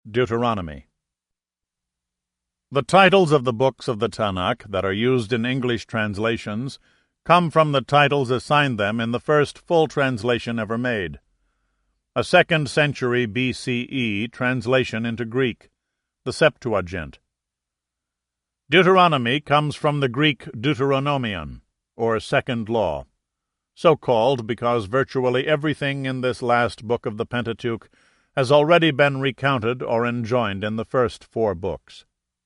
Deuteronomy. The titles of the books of the Tanakh that are used in English translations come from the titles assigned them in the first full translation ever made, a 2nd century BCE translation into Greek, the Septuagint. Deuteronomy comes from the Greek Deuteronomion, or Second Law, so called because virtually everything in this last book of the Pentateuch has already been recounted or enjoined in the first 4 books.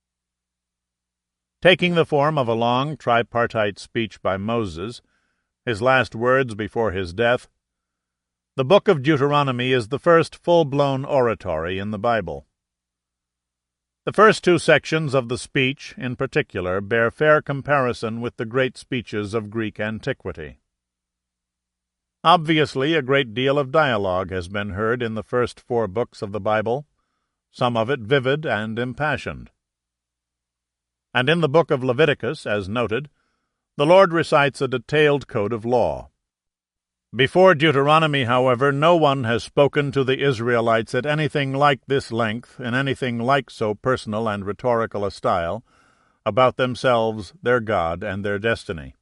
Taking the form of a long tripartite speech by Moses, his last words before his death, the book of Deuteronomy is the first full-blown oratory in the Bible. The first 2 sections of the speech, in particular, bear fair comparison with the great speeches of Greek antiquity. Obviously, a great deal of dialogue has been heard in the first 4 books of the Bible, some of it vivid and impassioned. And in the book of Leviticus, as noted, the Lord recites a detailed code of law. Before Deuteronomy, however, no one has spoken to the Israelites at anything like this length, in anything like so personal and rhetorical a style, about themselves, their God, and their destiny.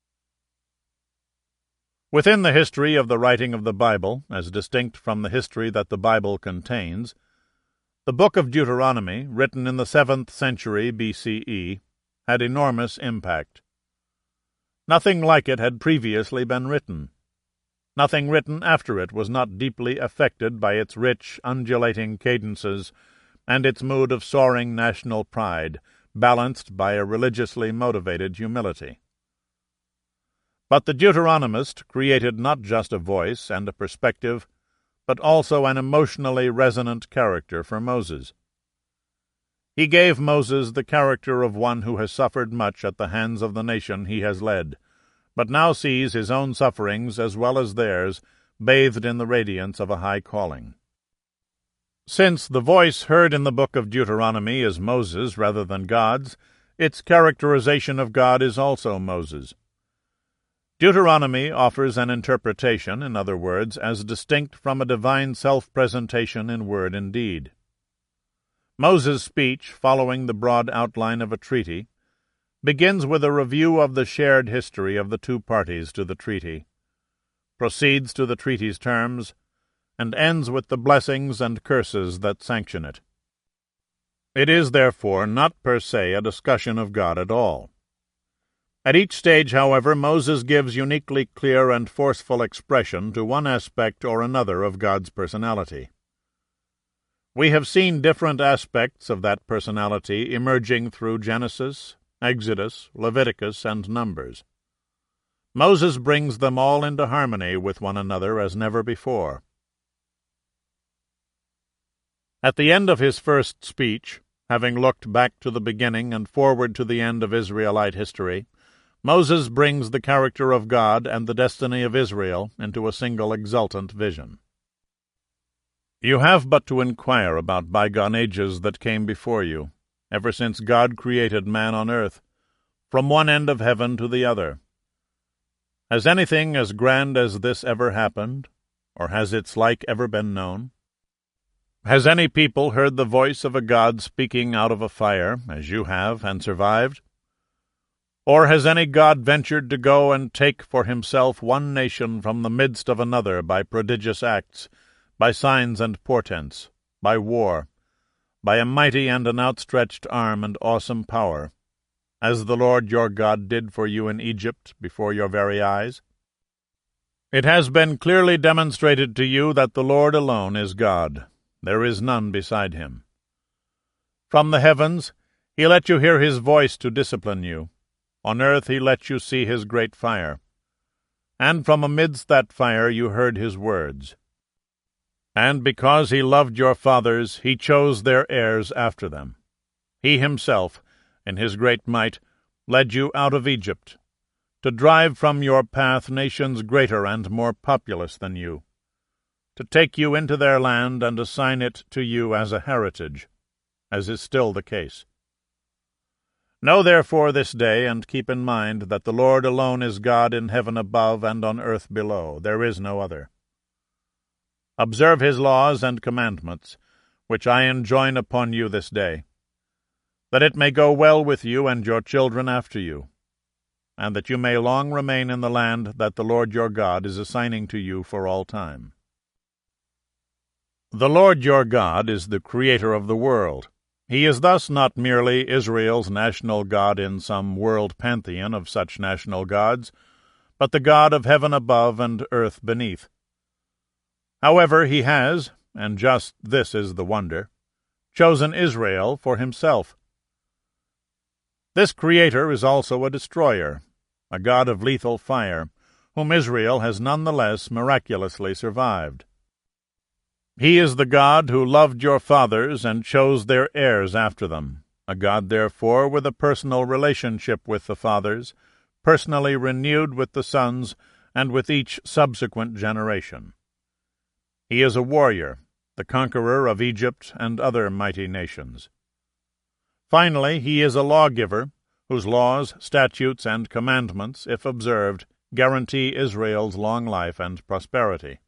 Within the history of the writing of the Bible, as distinct from the history that the Bible contains, the book of Deuteronomy, written in the 7th century BCE, had enormous impact. Nothing like it had previously been written. Nothing written after it was not deeply affected by its rich, undulating cadences and its mood of soaring national pride, balanced by a religiously motivated humility. But the Deuteronomist created not just a voice and a perspective, but also an emotionally resonant character for Moses. He gave Moses the character of one who has suffered much at the hands of the nation he has led, but now sees his own sufferings as well as theirs bathed in the radiance of a high calling. Since the voice heard in the book of Deuteronomy is Moses rather than God's, its characterization of God is also Moses. Deuteronomy offers an interpretation, in other words, as distinct from a divine self-presentation in word and deed. Moses' speech, following the broad outline of a treaty, begins with a review of the shared history of the 2 parties to the treaty, proceeds to the treaty's terms, and ends with the blessings and curses that sanction it. It is, therefore, not per se a discussion of God at all. At each stage, however, Moses gives uniquely clear and forceful expression to one aspect or another of God's personality. We have seen different aspects of that personality emerging through Genesis, Exodus, Leviticus, and Numbers. Moses brings them all into harmony with one another as never before. At the end of his first speech, having looked back to the beginning and forward to the end of Israelite history, Moses brings the character of God and the destiny of Israel into a single exultant vision. You have but to inquire about bygone ages that came before you, ever since God created man on earth, from one end of heaven to the other. Has anything as grand as this ever happened, or has its like ever been known? Has any people heard the voice of a God speaking out of a fire, as you have, and survived? Or has any God ventured to go and take for himself one nation from the midst of another by prodigious acts, by signs and portents, by war, by a mighty and an outstretched arm and awesome power, as the Lord your God did for you in Egypt before your very eyes? It has been clearly demonstrated to you that the Lord alone is God. There is none beside him. From the heavens he let you hear his voice to discipline you. On earth he let you see his great fire. And from amidst that fire you heard his words. And because he loved your fathers, he chose their heirs after them. He himself, in his great might, led you out of Egypt, to drive from your path nations greater and more populous than you, to take you into their land and assign it to you as a heritage, as is still the case. Know therefore this day, and keep in mind, that the Lord alone is God in heaven above and on earth below. There is no other. Observe his laws and commandments, which I enjoin upon you this day, that it may go well with you and your children after you, and that you may long remain in the land that the Lord your God is assigning to you for all time. The Lord your God is the Creator of the world. He is thus not merely Israel's national God in some world pantheon of such national gods, but the God of heaven above and earth beneath. However, he has, and just this is the wonder, chosen Israel for himself. This Creator is also a destroyer, a God of lethal fire, whom Israel has none the less miraculously survived. He is the God who loved your fathers and chose their heirs after them, a God, therefore, with a personal relationship with the fathers, personally renewed with the sons and with each subsequent generation. He is a warrior, the conqueror of Egypt and other mighty nations. Finally, he is a lawgiver, whose laws, statutes, and commandments, if observed, guarantee Israel's long life and prosperity.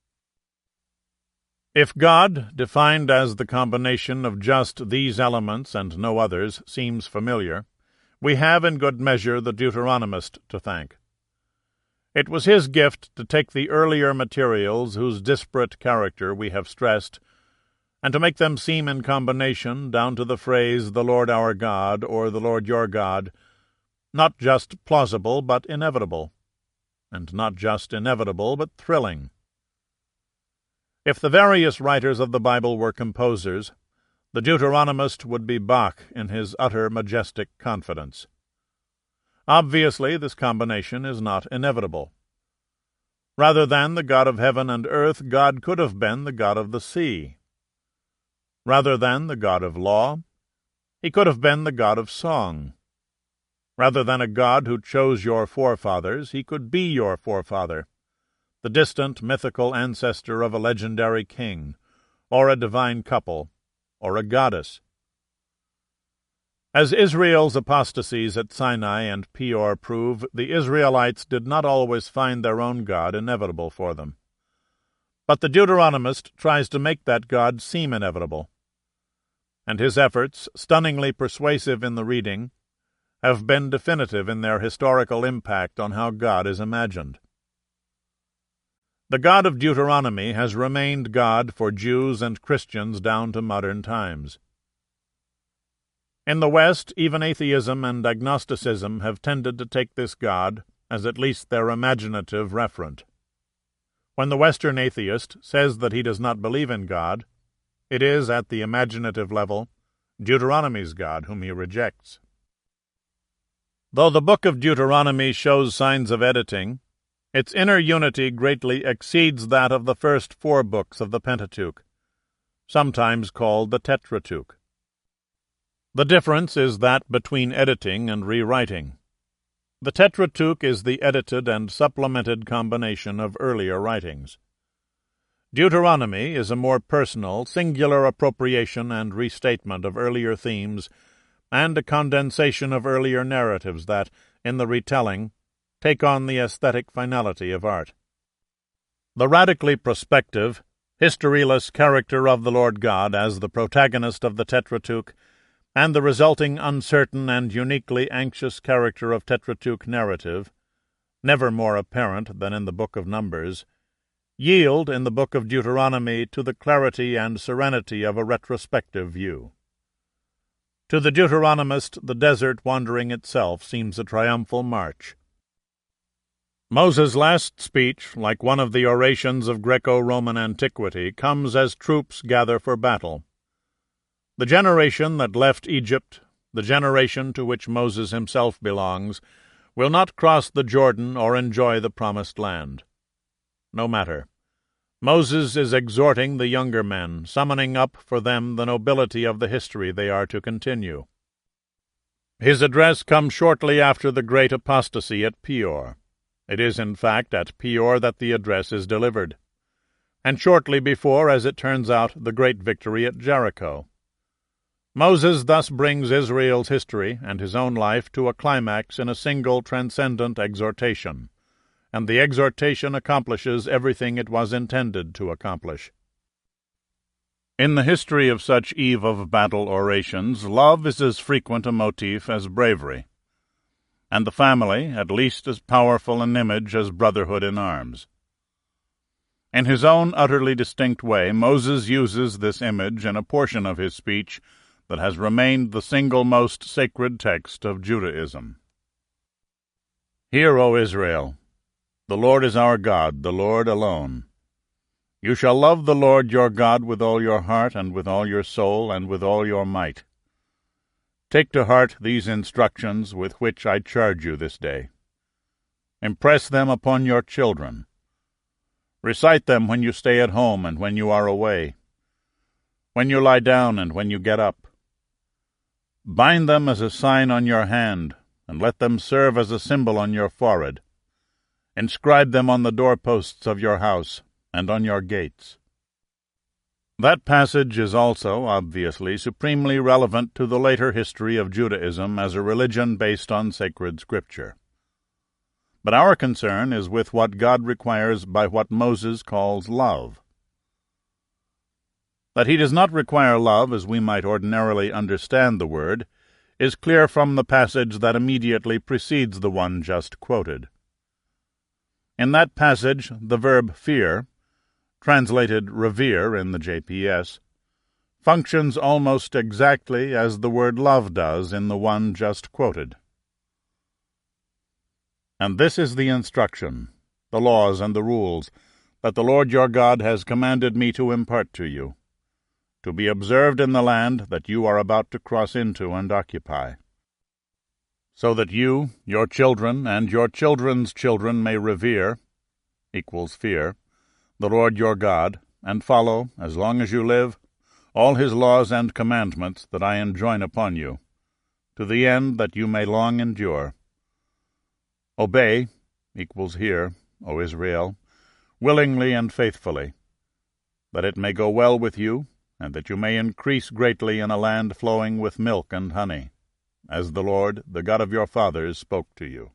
If God, defined as the combination of just these elements and no others, seems familiar, we have in good measure the Deuteronomist to thank. It was his gift to take the earlier materials whose disparate character we have stressed, and to make them seem in combination down to the phrase, the Lord our God, or the Lord your God, not just plausible but inevitable, and not just inevitable but thrilling. If the various writers of the Bible were composers, the Deuteronomist would be Bach in his utter majestic confidence. Obviously, this combination is not inevitable. Rather than the God of heaven and earth, God could have been the God of the sea. Rather than the God of law, he could have been the God of song. Rather than a God who chose your forefathers, he could be your forefather, the distant mythical ancestor of a legendary king, or a divine couple, or a goddess. As Israel's apostasies at Sinai and Peor prove, the Israelites did not always find their own God inevitable for them. But the Deuteronomist tries to make that God seem inevitable, and his efforts, stunningly persuasive in the reading, have been definitive in their historical impact on how God is imagined. The God of Deuteronomy has remained God for Jews and Christians down to modern times. In the West, even atheism and agnosticism have tended to take this God as at least their imaginative referent. When the Western atheist says that he does not believe in God, it is, at the imaginative level, Deuteronomy's God whom he rejects. Though the book of Deuteronomy shows signs of editing, its inner unity greatly exceeds that of the first 4 books of the Pentateuch, sometimes called the Tetratuch. The difference is that between editing and rewriting. The Tetratuch is the edited and supplemented combination of earlier writings. Deuteronomy is a more personal, singular appropriation and restatement of earlier themes, and a condensation of earlier narratives that, in the retelling, take on the aesthetic finality of art. The radically prospective, historyless character of the Lord God as the protagonist of the Tetratuch, and the resulting uncertain and uniquely anxious character of Tetratuch narrative, never more apparent than in the Book of Numbers, yield in the Book of Deuteronomy to the clarity and serenity of a retrospective view. To the Deuteronomist, the desert wandering itself seems a triumphal march. Moses' last speech, like one of the orations of Greco-Roman antiquity, comes as troops gather for battle. The generation that left Egypt, the generation to which Moses himself belongs, will not cross the Jordan or enjoy the promised land. No matter. Moses is exhorting the younger men, summoning up for them the nobility of the history they are to continue. His address comes shortly after the great apostasy at Peor. It is, in fact, at Peor that the address is delivered, and shortly before, as it turns out, the great victory at Jericho. Moses thus brings Israel's history and his own life to a climax in a single transcendent exhortation, and the exhortation accomplishes everything it was intended to accomplish. In the history of such eve-of-battle orations, love is as frequent a motif as bravery, and the family at least as powerful an image as brotherhood in arms. In his own utterly distinct way, Moses uses this image in a portion of his speech that has remained the single most sacred text of Judaism. Hear, O Israel, the Lord is our God, the Lord alone. You shall love the Lord your God with all your heart, and with all your soul, and with all your might. Take to heart these instructions with which I charge you this day. Impress them upon your children. Recite them when you stay at home and when you are away, when you lie down and when you get up. Bind them as a sign on your hand, and let them serve as a symbol on your forehead. Inscribe them on the doorposts of your house and on your gates. That passage is also, obviously, supremely relevant to the later history of Judaism as a religion based on sacred scripture. But our concern is with what God requires by what Moses calls love. That he does not require love as we might ordinarily understand the word is clear from the passage that immediately precedes the one just quoted. In that passage, the verb fear, translated revere in the JPS, functions almost exactly as the word love does in the one just quoted. And this is the instruction, the laws and the rules, that the Lord your God has commanded me to impart to you, to be observed in the land that you are about to cross into and occupy, so that you, your children, and your children's children may revere, equals fear, the Lord your God, and follow, as long as you live, all his laws and commandments that I enjoin upon you, to the end that you may long endure. Obey, equals hear, O Israel, willingly and faithfully, that it may go well with you, and that you may increase greatly in a land flowing with milk and honey, as the Lord, the God of your fathers, spoke to you.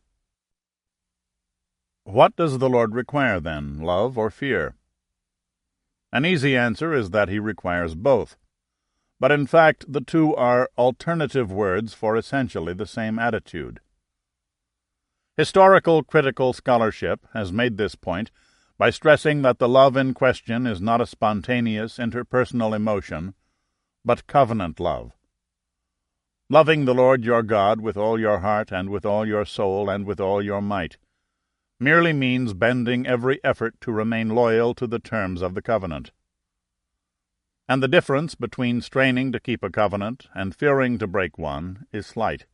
What does the Lord require, then, love or fear? An easy answer is that he requires both, but in fact the two are alternative words for essentially the same attitude. Historical critical scholarship has made this point by stressing that the love in question is not a spontaneous interpersonal emotion, but covenant love. Loving the Lord your God with all your heart and with all your soul and with all your might merely means bending every effort to remain loyal to the terms of the covenant. And the difference between straining to keep a covenant and fearing to break one is slight.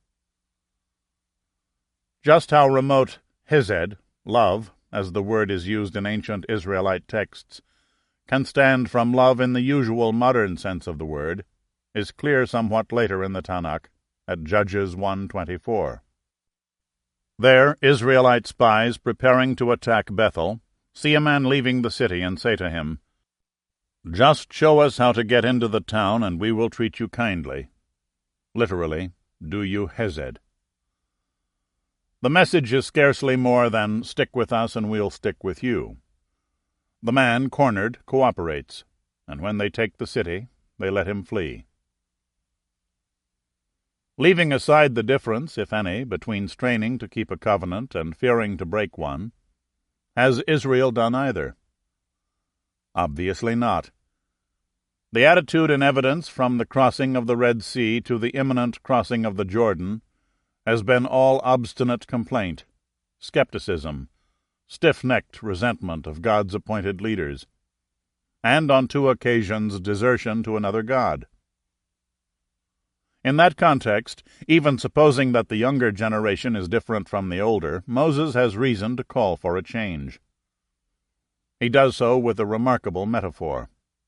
Just how remote hesed, love, as the word is used in ancient Israelite texts, can stand from love in the usual modern sense of the word, is clear somewhat later in the Tanakh, at Judges 1:24. There, Israelite spies preparing to attack Bethel see a man leaving the city and say to him, "Just show us how to get into the town, and we will treat you kindly." Literally, do you hesed. The message is scarcely more than, stick with us and we'll stick with you. The man, cornered, cooperates, and when they take the city, they let him flee. Leaving aside the difference, if any, between straining to keep a covenant and fearing to break one, has Israel done either? Obviously not. The attitude in evidence from the crossing of the Red Sea to the imminent crossing of the Jordan has been all obstinate complaint, skepticism, stiff-necked resentment of God's appointed leaders, and on 2 occasions desertion to another god. In that context, even supposing that the younger generation is different from the older, Moses has reason to call for a change. He does so with a remarkable metaphor.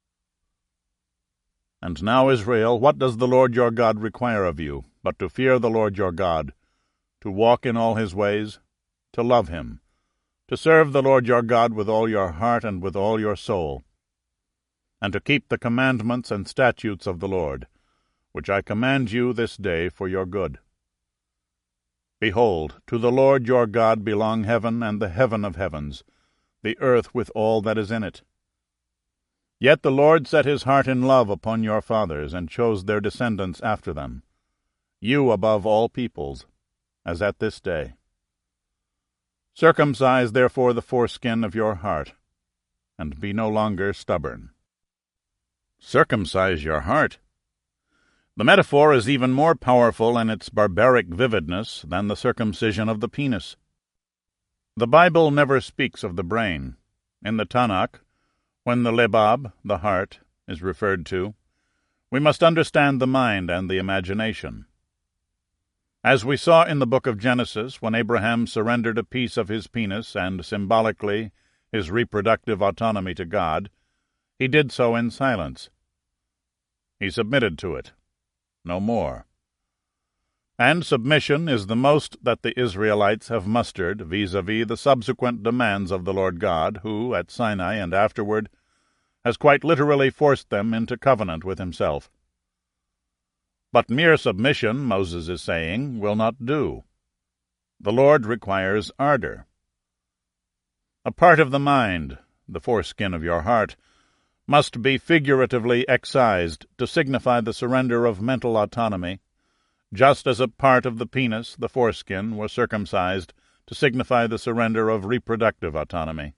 And now, Israel, what does the Lord your God require of you, but to fear the Lord your God, to walk in all his ways, to love him, to serve the Lord your God with all your heart and with all your soul, and to keep the commandments and statutes of the Lord, which I command you this day for your good. Behold, to the Lord your God belong heaven and the heaven of heavens, the earth with all that is in it. Yet the Lord set his heart in love upon your fathers, and chose their descendants after them, you above all peoples, as at this day. Circumcise therefore the foreskin of your heart, and be no longer stubborn. Circumcise your heart. The metaphor is even more powerful in its barbaric vividness than the circumcision of the penis. The Bible never speaks of the brain. In the Tanakh, when the lebab, the heart, is referred to, we must understand the mind and the imagination. As we saw in the book of Genesis, when Abraham surrendered a piece of his penis and, symbolically, his reproductive autonomy to God, he did so in silence. He submitted to it, no more. And submission is the most that the Israelites have mustered vis-à-vis the subsequent demands of the Lord God, who, at Sinai and afterward, has quite literally forced them into covenant with himself. But mere submission, Moses is saying, will not do. The Lord requires ardor. A part of the mind, the foreskin of your heart, must be figuratively excised to signify the surrender of mental autonomy, just as a part of the penis, the foreskin, was circumcised to signify the surrender of reproductive autonomy.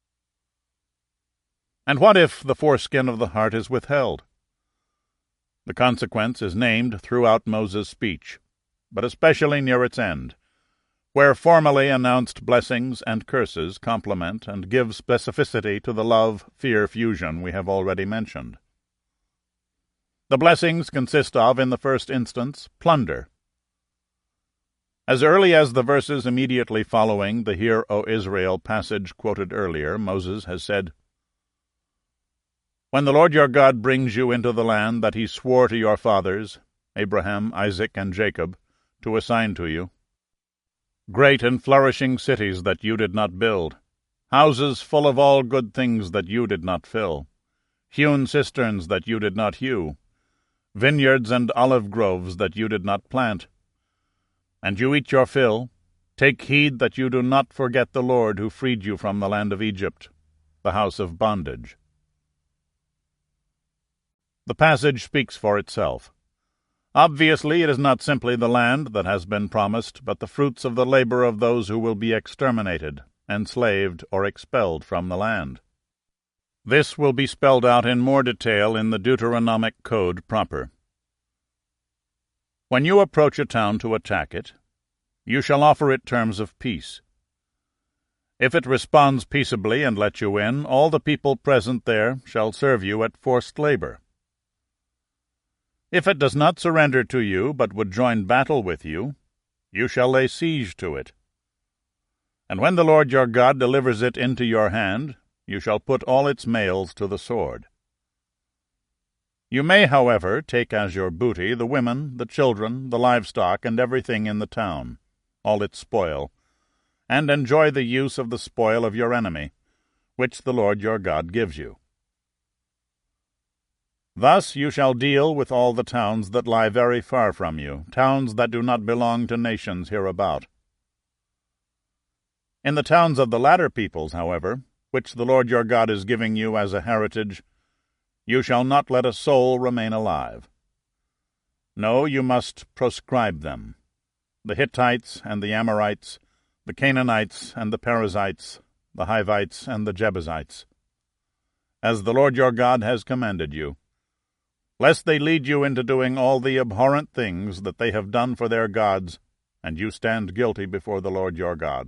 And what if the foreskin of the heart is withheld? The consequence is named throughout Moses' speech, but especially near its end, where formally announced blessings and curses complement and give specificity to the love-fear fusion we have already mentioned. The blessings consist of, in the first instance, plunder. As early as the verses immediately following the Hear, O Israel passage quoted earlier, Moses has said, When the Lord your God brings you into the land that he swore to your fathers, Abraham, Isaac, and Jacob, to assign to you, great and flourishing cities that you did not build, houses full of all good things that you did not fill, hewn cisterns that you did not hew, vineyards and olive groves that you did not plant. And you eat your fill, take heed that you do not forget the Lord who freed you from the land of Egypt, the house of bondage. The passage speaks for itself. Obviously, it is not simply the land that has been promised, but the fruits of the labor of those who will be exterminated, enslaved, or expelled from the land. This will be spelled out in more detail in the Deuteronomic Code proper. When you approach a town to attack it, you shall offer it terms of peace. If it responds peaceably and lets you in, all the people present there shall serve you at forced labor. If it does not surrender to you, but would join battle with you, you shall lay siege to it. And when the Lord your God delivers it into your hand, you shall put all its males to the sword. You may, however, take as your booty the women, the children, the livestock, and everything in the town, all its spoil, and enjoy the use of the spoil of your enemy, which the Lord your God gives you. Thus you shall deal with all the towns that lie very far from you, towns that do not belong to nations hereabout. In the towns of the latter peoples, however, which the Lord your God is giving you as a heritage, you shall not let a soul remain alive. No, you must proscribe them, the Hittites and the Amorites, the Canaanites and the Perizzites, the Hivites and the Jebusites, as the Lord your God has commanded you, lest they lead you into doing all the abhorrent things that they have done for their gods, and you stand guilty before the Lord your God.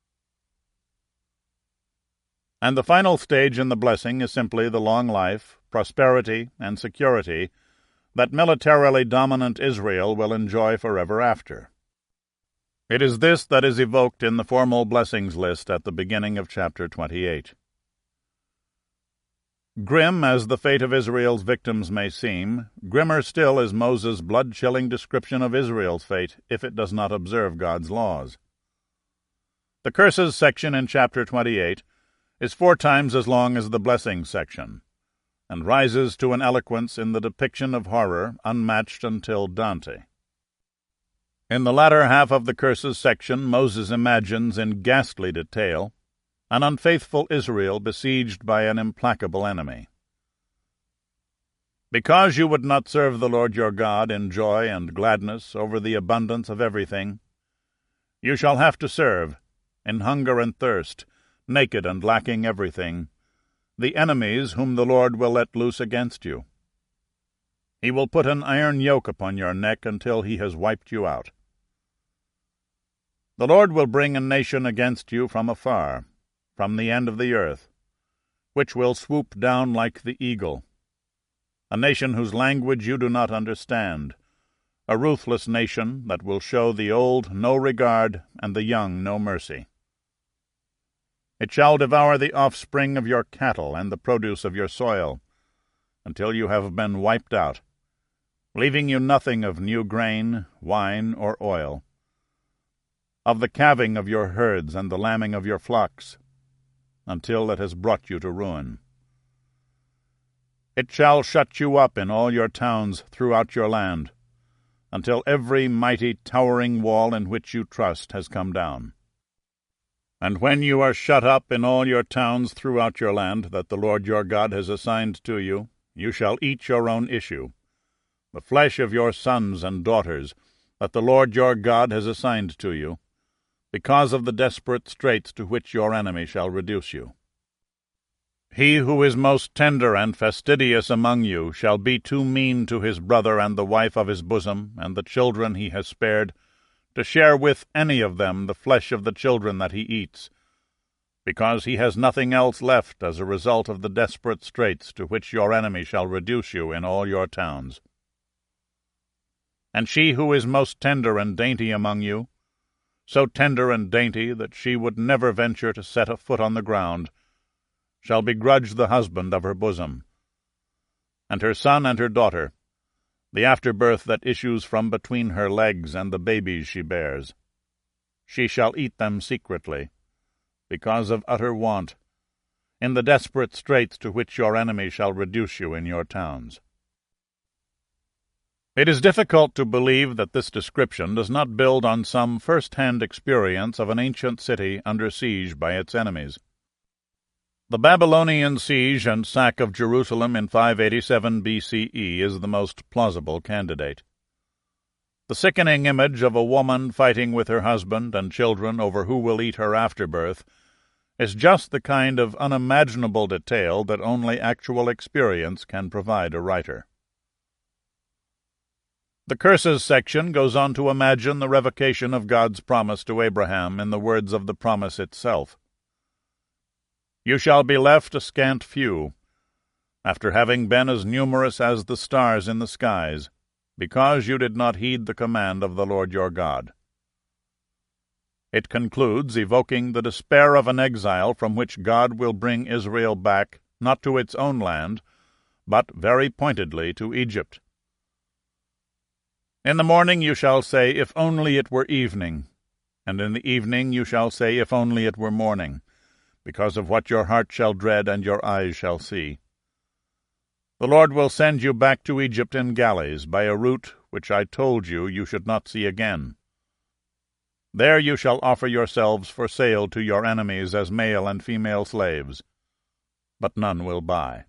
And the final stage in the blessing is simply the long life, prosperity, and security that militarily dominant Israel will enjoy forever after. It is this that is evoked in the formal blessings list at the beginning of chapter 28. Grim as the fate of Israel's victims may seem, grimmer still is Moses' blood-chilling description of Israel's fate if it does not observe God's laws. The curses section in chapter 28 is 4 times as long as the blessings section, and rises to an eloquence in the depiction of horror unmatched until Dante. In the latter half of the curses section, Moses imagines in ghastly detail an unfaithful Israel besieged by an implacable enemy. Because you would not serve the Lord your God in joy and gladness over the abundance of everything, you shall have to serve, in hunger and thirst, naked and lacking everything, the enemies whom the Lord will let loose against you. He will put an iron yoke upon your neck until he has wiped you out. The Lord will bring a nation against you from afar, from the end of the earth, which will swoop down like the eagle, a nation whose language you do not understand, a ruthless nation that will show the old no regard and the young no mercy. It shall devour the offspring of your cattle and the produce of your soil, until you have been wiped out, leaving you nothing of new grain, wine, or oil, of the calving of your herds and the lambing of your flocks, until it has brought you to ruin. It shall shut you up in all your towns throughout your land, until every mighty towering wall in which you trust has come down. And when you are shut up in all your towns throughout your land that the Lord your God has assigned to you, you shall eat your own issue, the flesh of your sons and daughters that the Lord your God has assigned to you, because of the desperate straits to which your enemy shall reduce you. He who is most tender and fastidious among you shall be too mean to his brother and the wife of his bosom, and the children he has spared, to share with any of them the flesh of the children that he eats, because he has nothing else left as a result of the desperate straits to which your enemy shall reduce you in all your towns. And she who is most tender and dainty among you, so tender and dainty that she would never venture to set a foot on the ground, shall begrudge the husband of her bosom, and her son and her daughter, the afterbirth that issues from between her legs and the babies she bears. She shall eat them secretly, because of utter want, in the desperate straits to which your enemy shall reduce you in your towns. It is difficult to believe that this description does not build on some first-hand experience of an ancient city under siege by its enemies. The Babylonian siege and sack of Jerusalem in 587 BCE is the most plausible candidate. The sickening image of a woman fighting with her husband and children over who will eat her afterbirth is just the kind of unimaginable detail that only actual experience can provide a writer. The curses section goes on to imagine the revocation of God's promise to Abraham in the words of the promise itself. You shall be left a scant few, after having been as numerous as the stars in the skies, because you did not heed the command of the Lord your God. It concludes evoking the despair of an exile from which God will bring Israel back, not to its own land, but very pointedly to Egypt. In the morning you shall say, if only it were evening, and in the evening you shall say, if only it were morning, because of what your heart shall dread and your eyes shall see. The Lord will send you back to Egypt in galleys, by a route which I told you you should not see again. There you shall offer yourselves for sale to your enemies as male and female slaves, but none will buy.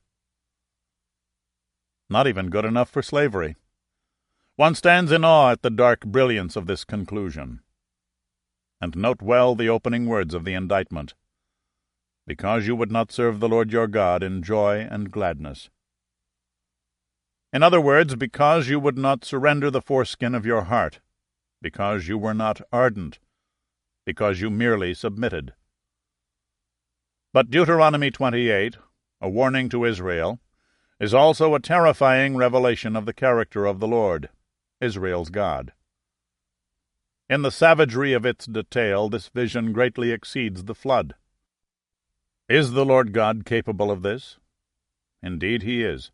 Not even good enough for slavery. One stands in awe at the dark brilliance of this conclusion. And note well the opening words of the indictment. Because you would not serve the Lord your God in joy and gladness. In other words, because you would not surrender the foreskin of your heart, because you were not ardent, because you merely submitted. But Deuteronomy 28, a warning to Israel, is also a terrifying revelation of the character of the Lord, Israel's God. In the savagery of its detail, this vision greatly exceeds the flood. Is the Lord God capable of this? Indeed he is.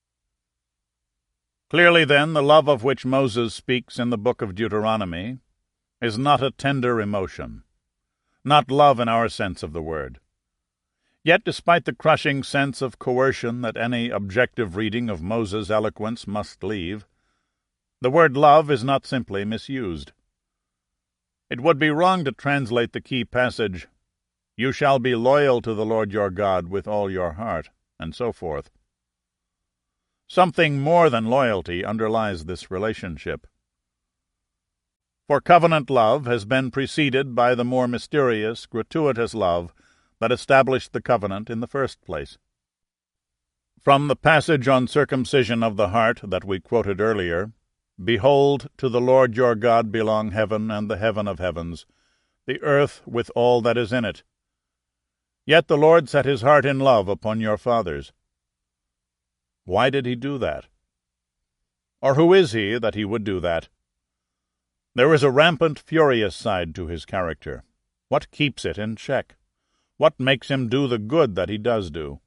Clearly, then, the love of which Moses speaks in the book of Deuteronomy is not a tender emotion, not love in our sense of the word. Yet, despite the crushing sense of coercion that any objective reading of Moses' eloquence must leave, the word love is not simply misused. It would be wrong to translate the key passage, "You shall be loyal to the Lord your God with all your heart," and so forth. Something more than loyalty underlies this relationship. For covenant love has been preceded by the more mysterious, gratuitous love that established the covenant in the first place. From the passage on circumcision of the heart that we quoted earlier, "Behold, to the Lord your God belong heaven and the heaven of heavens, the earth with all that is in it. Yet the Lord set his heart in love upon your fathers." Why did he do that? Or who is he that he would do that? There is a rampant, furious side to his character. What keeps it in check? What makes him do the good that he does do?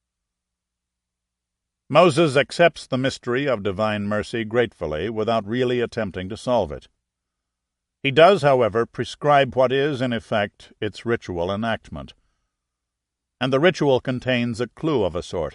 Moses accepts the mystery of divine mercy gratefully without really attempting to solve it. He does, however, prescribe what is, in effect, its ritual enactment. And the ritual contains a clue of a sort.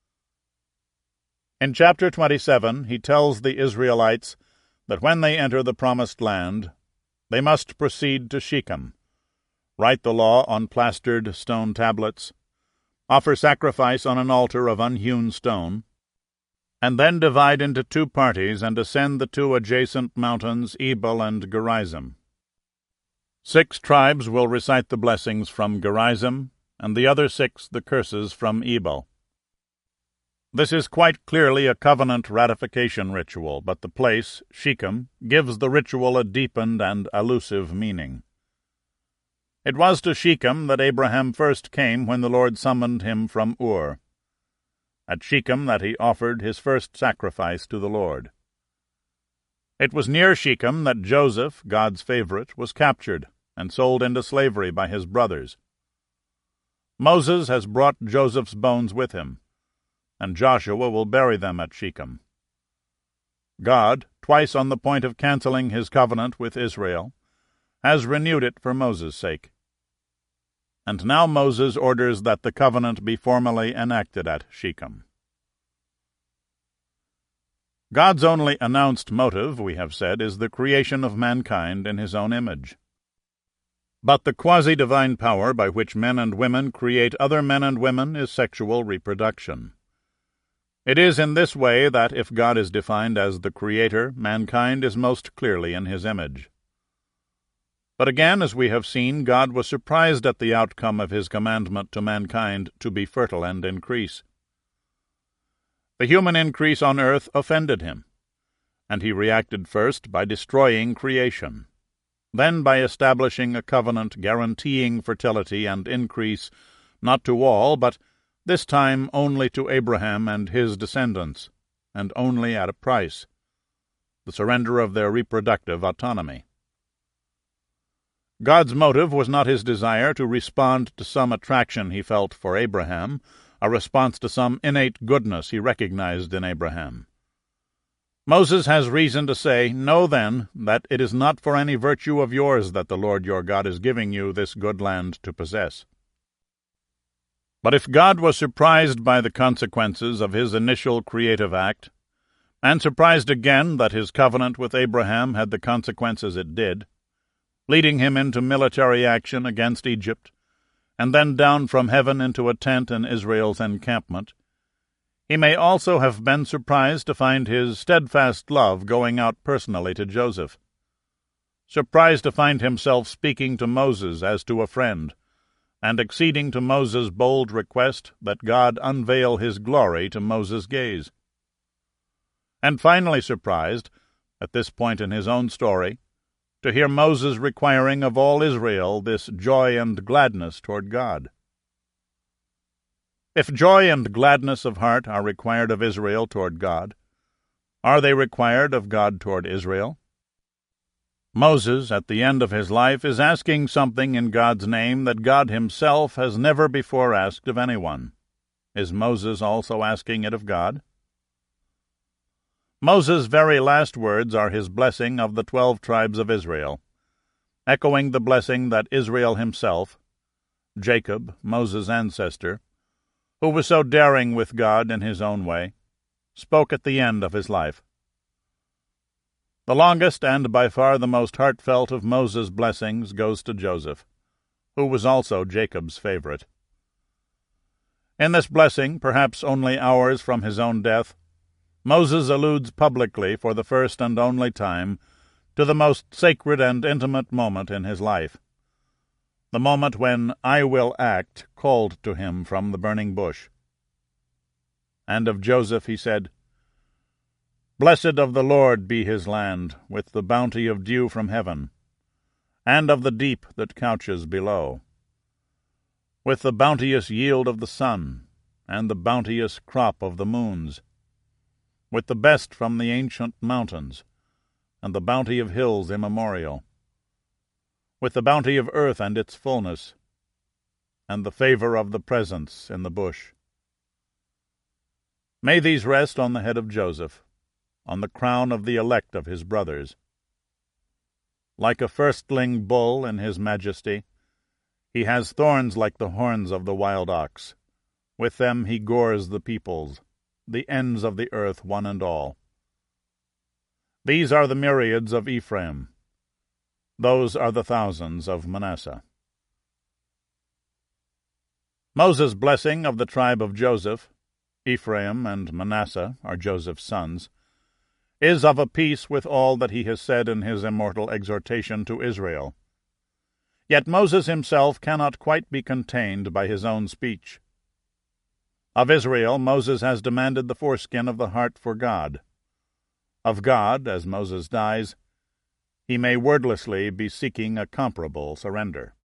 In chapter 27 he tells the Israelites that when they enter the promised land, they must proceed to Shechem, write the law on plastered stone tablets, offer sacrifice on an altar of unhewn stone, and then divide into two parties and ascend the two adjacent mountains, Ebal and Gerizim. 6 tribes will recite the blessings from Gerizim, and the other 6 the curses from Ebal. This is quite clearly a covenant ratification ritual, but the place, Shechem, gives the ritual a deepened and allusive meaning. It was to Shechem that Abraham first came when the Lord summoned him from Ur. At Shechem that he offered his first sacrifice to the Lord. It was near Shechem that Joseph, God's favorite, was captured and sold into slavery by his brothers. Moses has brought Joseph's bones with him, and Joshua will bury them at Shechem. God, twice on the point of canceling his covenant with Israel, has renewed it for Moses' sake. And now Moses orders that the covenant be formally enacted at Shechem. God's only announced motive, we have said, is the creation of mankind in his own image. But the quasi-divine power by which men and women create other men and women is sexual reproduction. It is in this way that, if God is defined as the Creator, mankind is most clearly in his image. But again, as we have seen, God was surprised at the outcome of his commandment to mankind to be fertile and increase. The human increase on earth offended him, and he reacted first by destroying creation, then by establishing a covenant guaranteeing fertility and increase, not to all, but this time only to Abraham and his descendants, and only at a price, the surrender of their reproductive autonomy. God's motive was not his desire to respond to some attraction he felt for Abraham, a response to some innate goodness he recognized in Abraham. Moses has reason to say, "Know then that it is not for any virtue of yours that the Lord your God is giving you this good land to possess." But if God was surprised by the consequences of his initial creative act, and surprised again that his covenant with Abraham had the consequences it did, leading him into military action against Egypt, and then down from heaven into a tent in Israel's encampment, he may also have been surprised to find his steadfast love going out personally to Joseph, surprised to find himself speaking to Moses as to a friend, and acceding to Moses' bold request that God unveil his glory to Moses' gaze. And finally surprised, at this point in his own story, to hear Moses requiring of all Israel this joy and gladness toward God. If joy and gladness of heart are required of Israel toward God, are they required of God toward Israel? Moses, at the end of his life, is asking something in God's name that God himself has never before asked of anyone. Is Moses also asking it of God? Moses' very last words are his blessing of the 12 tribes of Israel, echoing the blessing that Israel himself, Jacob, Moses' ancestor, who was so daring with God in his own way, spoke at the end of his life. The longest and by far the most heartfelt of Moses' blessings goes to Joseph, who was also Jacob's favorite. In this blessing, perhaps only hours from his own death, Moses alludes publicly for the first and only time to the most sacred and intimate moment in his life, the moment when "I will act" called to him from the burning bush. And of Joseph he said, "Blessed of the Lord be his land, with the bounty of dew from heaven, and of the deep that couches below, with the bounteous yield of the sun, and the bounteous crop of the moons, with the best from the ancient mountains, and the bounty of hills immemorial, with the bounty of earth and its fullness, and the favor of the presence in the bush." May these rest on the head of Joseph, on the crown of the elect of his brothers. Like a firstling bull in his majesty, he has thorns like the horns of the wild ox. With them he gores the peoples, the ends of the earth one and all. These are the myriads of Ephraim. Those are the thousands of Manasseh. Moses' blessing of the tribe of Joseph, Ephraim and Manasseh are Joseph's sons, is of a piece with all that he has said in his immortal exhortation to Israel. Yet Moses himself cannot quite be contained by his own speech. Of Israel, Moses has demanded the foreskin of the heart for God. Of God, as Moses dies, he may wordlessly be seeking a comparable surrender.